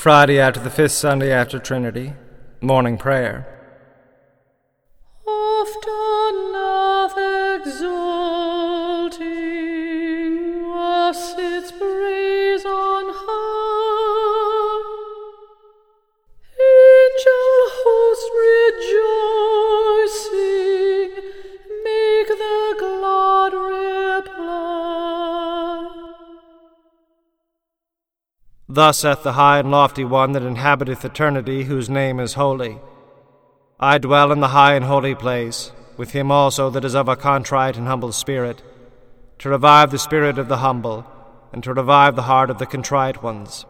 Friday after the fifth Sunday after Trinity, morning prayer. Often earth exulting wafts its praise on high. Angel hosts rejoicing make their glad reply. Thus saith the high and lofty one that inhabiteth eternity, whose name is holy. I dwell in the high and holy place, with him also that is of a contrite and humble spirit, to revive the spirit of the humble, and to revive the heart of the contrite ones.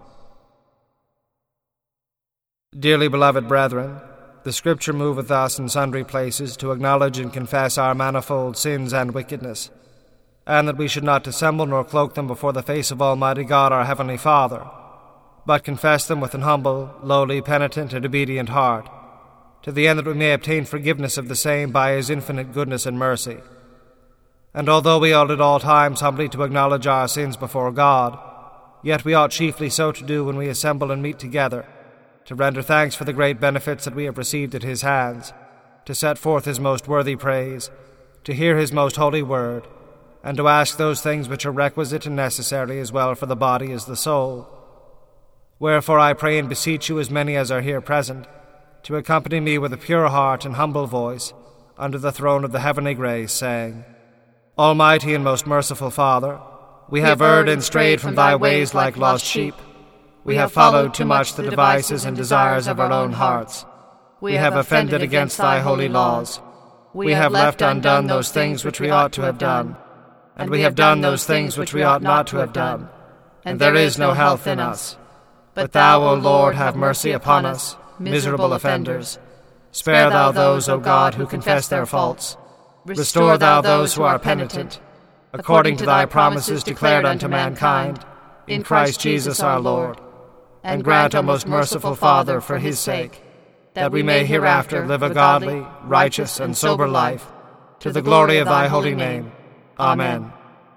Dearly beloved brethren, the Scripture moveth us in sundry places to acknowledge and confess our manifold sins and wickedness, and that we should not dissemble nor cloak them before the face of Almighty God our Heavenly Father, but confess them with an humble, lowly, penitent, and obedient heart, to the end that we may obtain forgiveness of the same by his infinite goodness and mercy. And although we ought at all times humbly to acknowledge our sins before God, yet we ought chiefly so to do when we assemble and meet together, to render thanks for the great benefits that we have received at his hands, to set forth his most worthy praise, to hear his most holy word, and to ask those things which are requisite and necessary as well for the body as the soul. Wherefore I pray and beseech you, as many as are here present, to accompany me with a pure heart and humble voice under the throne of the heavenly grace, saying, Almighty and most merciful Father, we have erred and strayed from thy ways like lost sheep. We have followed too much the devices and desires of our own hearts. We have offended against thy holy laws. We have left undone those things which we ought to have done, and we have done those things which we ought not to have done, and there is no health in us. But thou, O Lord, have mercy upon us, miserable offenders. Spare thou those, O God, who confess their faults. Restore thou those who are penitent, according to thy promises declared unto mankind, in Christ Jesus our Lord. And grant, O most merciful Father, for his sake, that we may hereafter live a godly, righteous, and sober life, to the glory of thy holy name. Amen.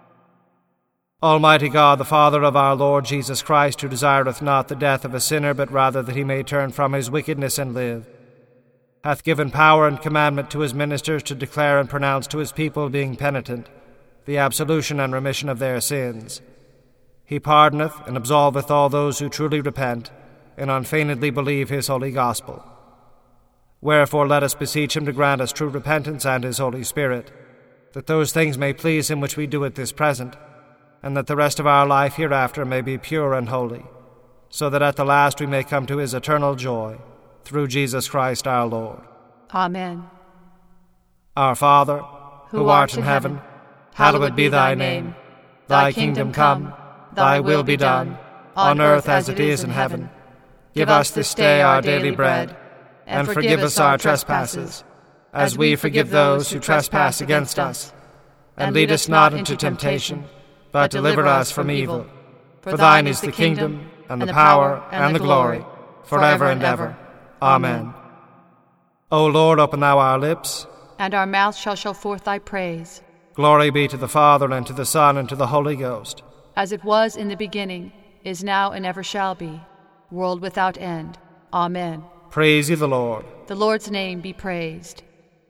Almighty God, the Father of our Lord Jesus Christ, who desireth not the death of a sinner, but rather that he may turn from his wickedness and live, hath given power and commandment to his ministers to declare and pronounce to his people, being penitent, the absolution and remission of their sins. He pardoneth and absolveth all those who truly repent, and unfeignedly believe his holy gospel. Wherefore let us beseech him to grant us true repentance and his Holy Spirit, that those things may please him which we do at this present, and that the rest of our life hereafter may be pure and holy, so that at the last we may come to his eternal joy, through Jesus Christ our Lord. Amen. Our Father, who art in heaven, hallowed be thy name. Thy kingdom come, thy will be done, on earth as it is in heaven. Give us this day our daily bread, and forgive us our trespasses, as we forgive those who trespass against us. And lead us not into temptation, but deliver us from evil. For thine is the kingdom, and the power, and the glory, forever and ever. Amen. O Lord, open thou our lips, and our mouth shall show forth thy praise. Glory be to the Father, and to the Son, and to the Holy Ghost. As it was in the beginning, is now, and ever shall be, world without end. Amen. Praise ye the Lord. The Lord's name be praised.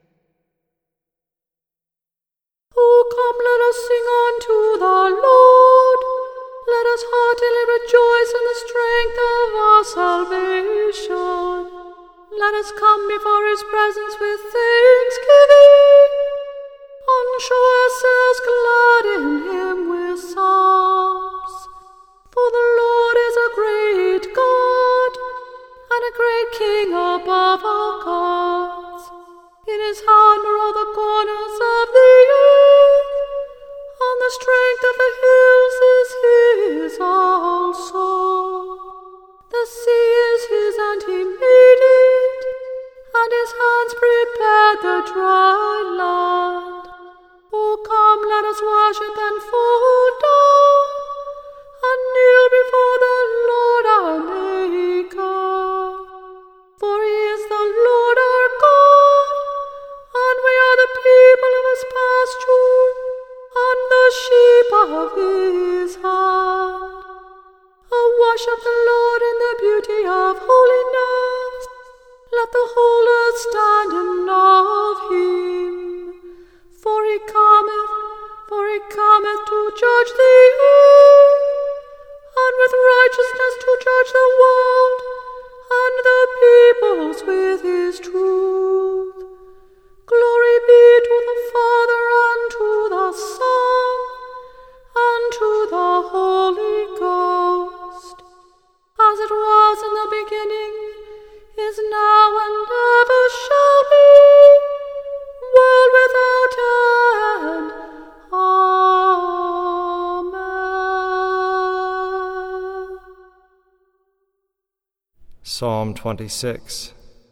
Oh, come, let us sing unto the Lord. Let us heartily rejoice in the strength of our salvation. Let us come before his presence with thanksgiving, and show ourselves glad in him with psalms. For the Lord is a great God, and a great King above all gods. In his hand are all the corners of the earth, and the strength of the hills is his also. The sea is his, and he made it, and his hands prepared the dry land. Oh, come, let us worship and fall down, and kneel before the Lord our Maker. For he is the Lord our God, and we are the people of his pasture, and the sheep of his hand. Oh, worship the Lord in the beauty Psalm 26.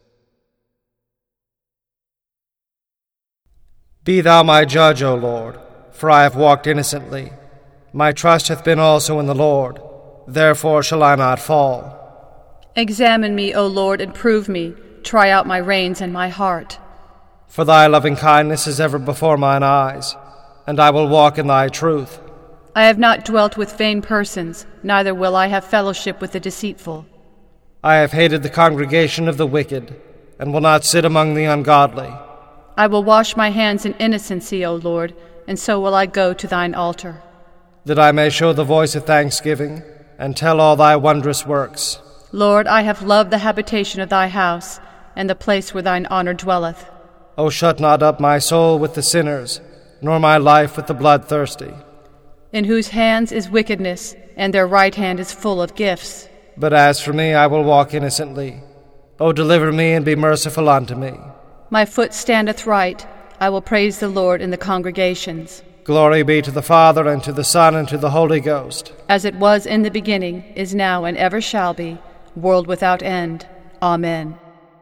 Be thou my judge, O Lord, for I have walked innocently. My trust hath been also in the Lord, therefore shall I not fall. Examine me, O Lord, and prove me. Try out my reins and my heart. For thy loving kindness is ever before mine eyes, and I will walk in thy truth. I have not dwelt with vain persons, neither will I have fellowship with the deceitful. I have hated the congregation of the wicked, and will not sit among the ungodly. I will wash my hands in innocency, O Lord, and so will I go to thine altar. That I may show the voice of thanksgiving, and tell all thy wondrous works. Lord, I have loved the habitation of thy house, and the place where thine honor dwelleth. O shut not up my soul with the sinners, nor my life with the bloodthirsty. In whose hands is wickedness, and their right hand is full of gifts. But as for me, I will walk innocently. O deliver me, and be merciful unto me. My foot standeth right. I will praise the Lord in the congregations. Glory be to the Father, and to the Son, and to the Holy Ghost. As it was in the beginning, is now, and ever shall be, world without end. Amen.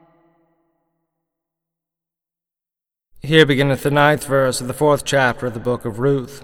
Here beginneth the 9th verse of the 4th chapter of the book of Ruth.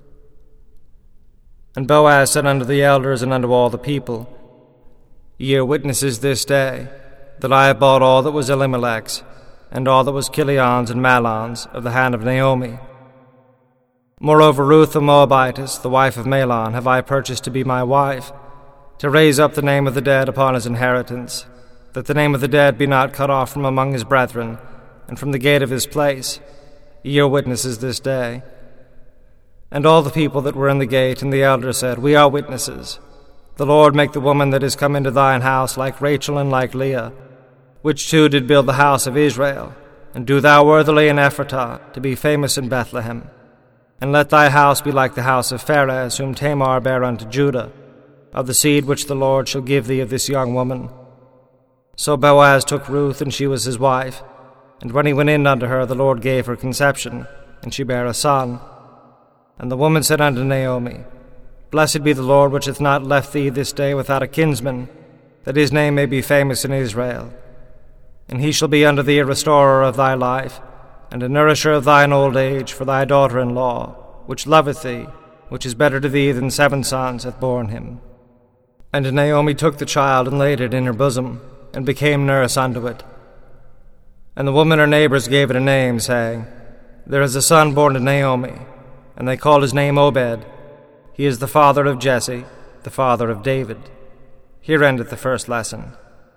And Boaz said unto the elders and unto all the people, Ye are witnesses this day, that I have bought all that was Elimelech's, and all that was Chilion's and Mahlon's, of the hand of Naomi. Moreover, Ruth the Moabitess, the wife of Mahlon, have I purchased to be my wife, to raise up the name of the dead upon his inheritance, that the name of the dead be not cut off from among his brethren, and from the gate of his place. Ye are witnesses this day. And all the people that were in the gate and the elders said, We are witnesses. The Lord make the woman that is come into thine house like Rachel and like Leah, which two did build the house of Israel, and do thou worthily in Ephratah, to be famous in Bethlehem. And let thy house be like the house of Pharez, whom Tamar bare unto Judah, of the seed which the Lord shall give thee of this young woman. So Boaz took Ruth, and she was his wife. And when he went in unto her, the Lord gave her conception, and she bare a son. And the woman said unto Naomi, Blessed be the Lord, which hath not left thee this day without a kinsman, that his name may be famous in Israel. And he shall be unto thee a restorer of thy life, and a nourisher of thine old age for thy daughter-in-law, which loveth thee, which is better to thee than 7 sons hath borne him. And Naomi took the child and laid it in her bosom, and became nurse unto it. And the woman her neighbors gave it a name, saying, There is a son born to Naomi, and they called his name Obed. He is the father of Jesse, the father of David. Here endeth the first lesson.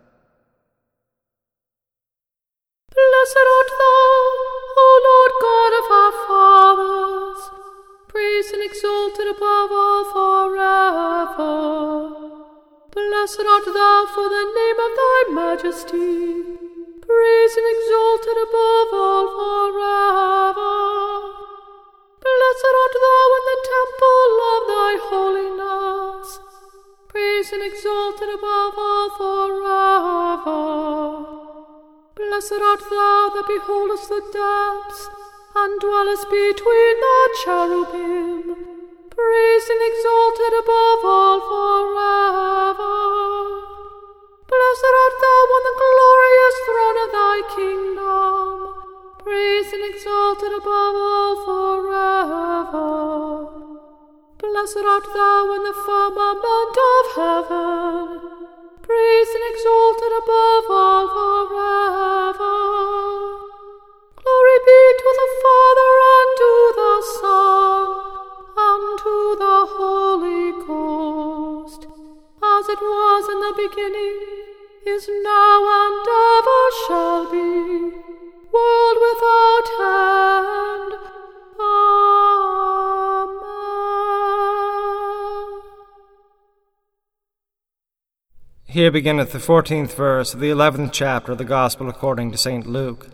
Blessed art thou, O Lord God of our fathers, praised and exalted above all forever. Blessed art thou for the name of thy majesty, praised and exalted above all forever. Blessed art thou in the temple of thy holiness, praised and exalted above all forever. Blessed art thou that beholdest the depths, and dwellest between the cherubim, praised and exalted above all forever. Blessed art thou on the glorious throne of thy kingdom, praised and exalted above all forever. Blessed art thou in the firmament of heaven, praised and exalted above all forever. Glory be to the Father, and to the Son, and to the Holy Ghost, as it was in the beginning, is now, and ever shall be, world without end. Amen. Here beginneth the 14th verse of the 11th chapter of the Gospel according to St. Luke.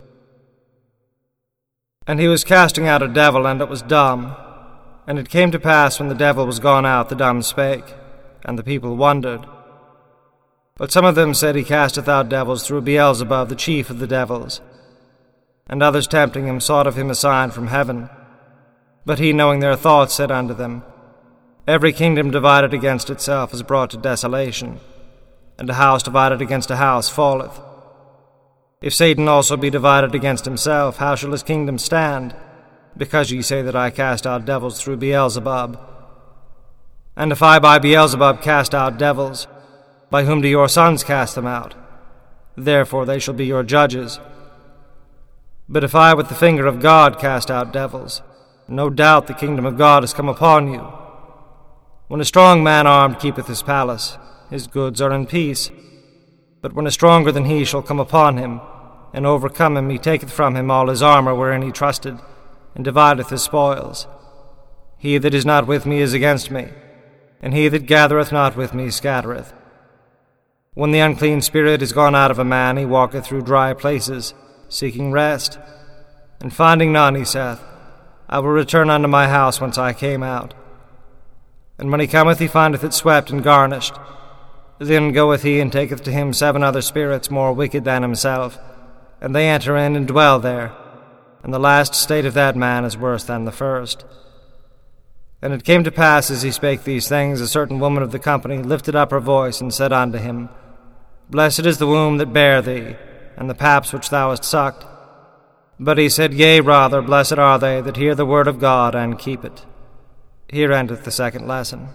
And he was casting out a devil, and it was dumb. And it came to pass, when the devil was gone out, the dumb spake, and the people wondered. But some of them said, He casteth out devils through Beelzebub, the chief of the devils. And others tempting him sought of him a sign from heaven. But he, knowing their thoughts, said unto them, Every kingdom divided against itself is brought to desolation, and a house divided against a house falleth. If Satan also be divided against himself, how shall his kingdom stand? Because ye say that I cast out devils through Beelzebub. And if I by Beelzebub cast out devils, by whom do your sons cast them out? Therefore they shall be your judges. But if I with the finger of God cast out devils, no doubt the kingdom of God is come upon you. When a strong man armed keepeth his palace, his goods are in peace. But when a stronger than he shall come upon him, and overcome him, he taketh from him all his armor wherein he trusted, and divideth his spoils. He that is not with me is against me, and he that gathereth not with me scattereth. When the unclean spirit is gone out of a man, he walketh through dry places, seeking rest. And finding none, he saith, I will return unto my house whence I came out. And when he cometh, he findeth it swept and garnished. Then goeth he and taketh to him 7 other spirits more wicked than himself, and they enter in and dwell there. And the last state of that man is worse than the first. And it came to pass, as he spake these things, a certain woman of the company lifted up her voice, and said unto him, Blessed is the womb that bare thee, and the paps which thou hast sucked. But he said, Yea, rather, blessed are they that hear the word of God and keep it. Here endeth the second lesson.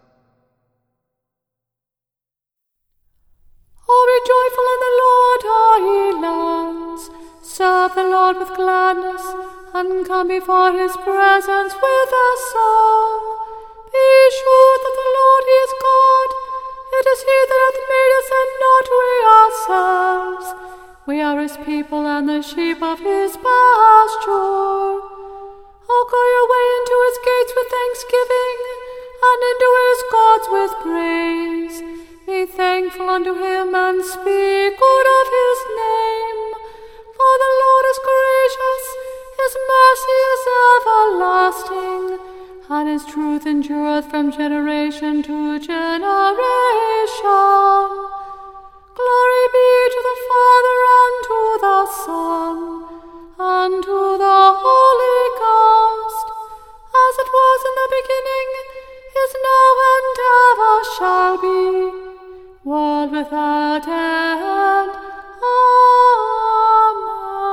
Oh, be joyful in the Lord, all ye lands. Serve the Lord with gladness, and come before his presence with a song. Be sure that the Lord he is God. It is he that hath made us, and not we ourselves. We are his people, and the sheep of his pasture. Oh, go your way into his gates with thanksgiving, and into his courts with praise. Be thankful unto him, and speak good of his name. For the Lord is gracious, his mercy is everlasting, and his truth endureth from generation to generation. Glory be to the Father, and to the Son, and to the Holy Ghost, as it was in the beginning, is now, and ever shall be, world without end. Amen.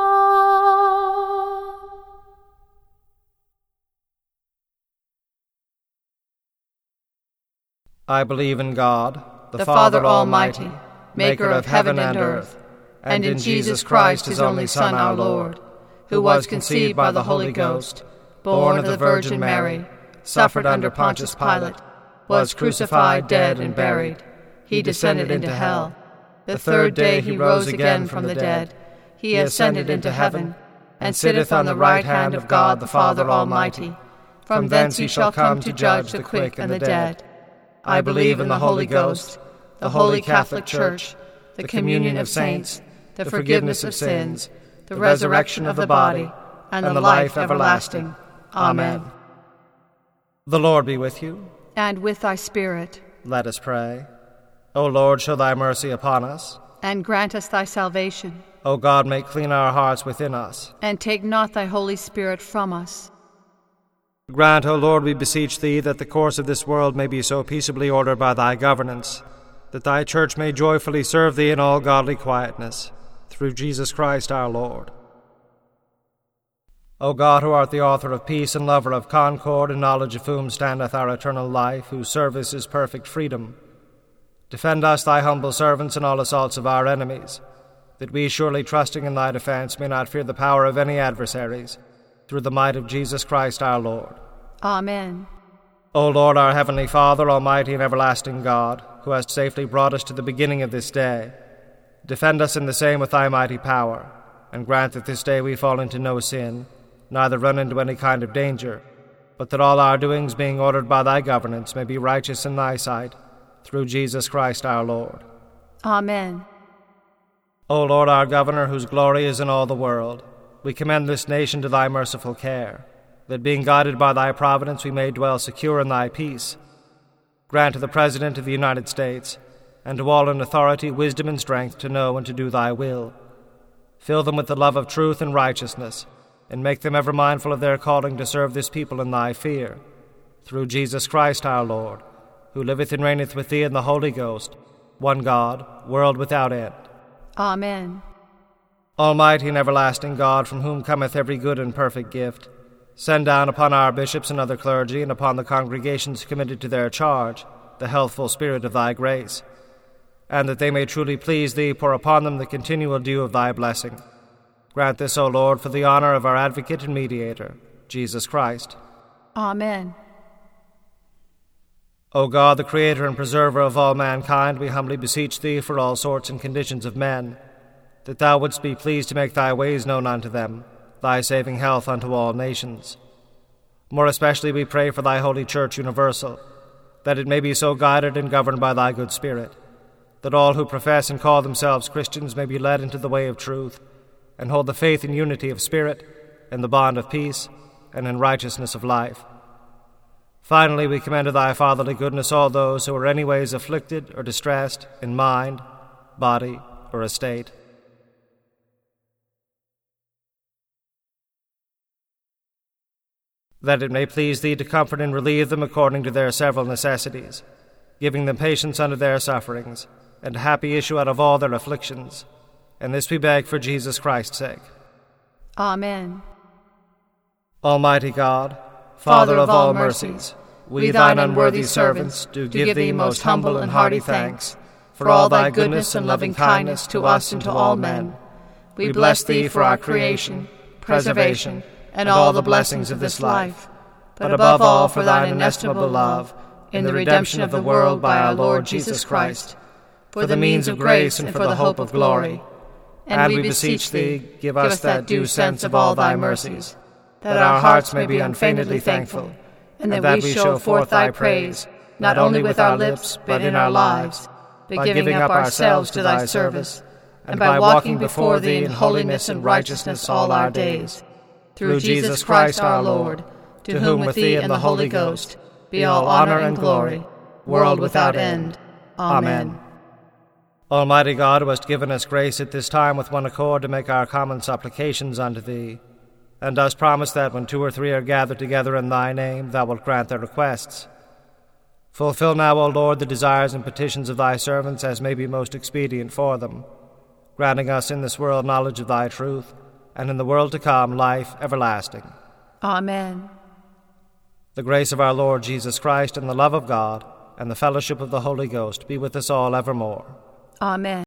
I believe in God, the Father Almighty, maker of heaven and earth, and in Jesus Christ, his only Son, our Lord, who was conceived by the Holy Ghost, born of the Virgin Mary, suffered under Pontius Pilate, was crucified, dead, and buried. He descended into hell. The third day he rose again from the dead. He ascended into heaven, and sitteth on the right hand of God the Father Almighty. From thence he shall come to judge the quick and the dead. I believe in the Holy Ghost, the Holy Catholic Church, the communion of saints, the forgiveness of sins, the resurrection of the body, and the life everlasting. Amen. The Lord be with you. And with thy spirit. Let us pray. O Lord, show thy mercy upon us. And grant us thy salvation. O God, make clean our hearts within us. And take not thy Holy Spirit from us. Grant, O Lord, we beseech thee, that the course of this world may be so peaceably ordered by thy governance, that thy church may joyfully serve thee in all godly quietness, through Jesus Christ our Lord. O God, who art the author of peace and lover of concord, in knowledge of whom standeth our eternal life, whose service is perfect freedom, defend us, thy humble servants, in all assaults of our enemies, that we, surely trusting in thy defense, may not fear the power of any adversaries, through the might of Jesus Christ our Lord. Amen. O Lord, our heavenly Father, almighty and everlasting God, who hast safely brought us to the beginning of this day, defend us in the same with thy mighty power, and grant that this day we fall into no sin, neither run into any kind of danger, but that all our doings, being ordered by thy governance, may be righteous in thy sight, through Jesus Christ our Lord. Amen. O Lord, our governor, whose glory is in all the world, we commend this nation to thy merciful care, that being guided by thy providence we may dwell secure in thy peace. Grant to the President of the United States, and to all in authority, wisdom and strength to know and to do thy will. Fill them with the love of truth and righteousness, and make them ever mindful of their calling to serve this people in thy fear. Through Jesus Christ our Lord, who liveth and reigneth with thee in the Holy Ghost, one God, world without end. Amen. Almighty and everlasting God, from whom cometh every good and perfect gift, send down upon our bishops and other clergy, and upon the congregations committed to their charge, the healthful spirit of thy grace, and that they may truly please thee, pour upon them the continual dew of thy blessing. Grant this, O Lord, for the honor of our advocate and mediator, Jesus Christ. Amen. O God, the creator and preserver of all mankind, we humbly beseech thee for all sorts and conditions of men, that thou wouldst be pleased to make thy ways known unto them, thy saving health unto all nations. More especially we pray for thy holy Church universal, that it may be so guided and governed by thy good Spirit, that all who profess and call themselves Christians may be led into the way of truth, and hold the faith and unity of spirit, in the bond of peace, and in righteousness of life. Finally, we commend to thy fatherly goodness all those who are anyways afflicted or distressed in mind, body, or estate. That it may please thee to comfort and relieve them according to their several necessities, giving them patience under their sufferings, and a happy issue out of all their afflictions. And this we beg for Jesus Christ's sake. Amen. Almighty God, Father of all mercies, we thine unworthy servants do give thee most humble and hearty thanks for all thy goodness and loving kindness to us and to all men. We bless thee for our creation, preservation, and all the blessings of this life, but above all for thine inestimable love in the redemption of the world by our Lord Jesus Christ, for the means of grace and for the hope of glory. And we beseech thee, give us that due sense of all thy mercies, that our hearts may be unfeignedly thankful, and that we show forth thy praise, not only with our lips, but in our lives, by giving up ourselves to thy service, and by walking before thee in holiness and righteousness all our days. Through Jesus Christ our Lord, to whom with thee and the Holy Ghost be all honor and glory, world without end. Amen. Almighty God, who hast given us grace at this time with one accord to make our common supplications unto thee, and dost promise that when 2 or 3 are gathered together in thy name, thou wilt grant their requests. Fulfill now, O Lord, the desires and petitions of thy servants as may be most expedient for them, granting us in this world knowledge of thy truth, and in the world to come life everlasting. Amen. The grace of our Lord Jesus Christ, and the love of God, and the fellowship of the Holy Ghost be with us all evermore. Amen.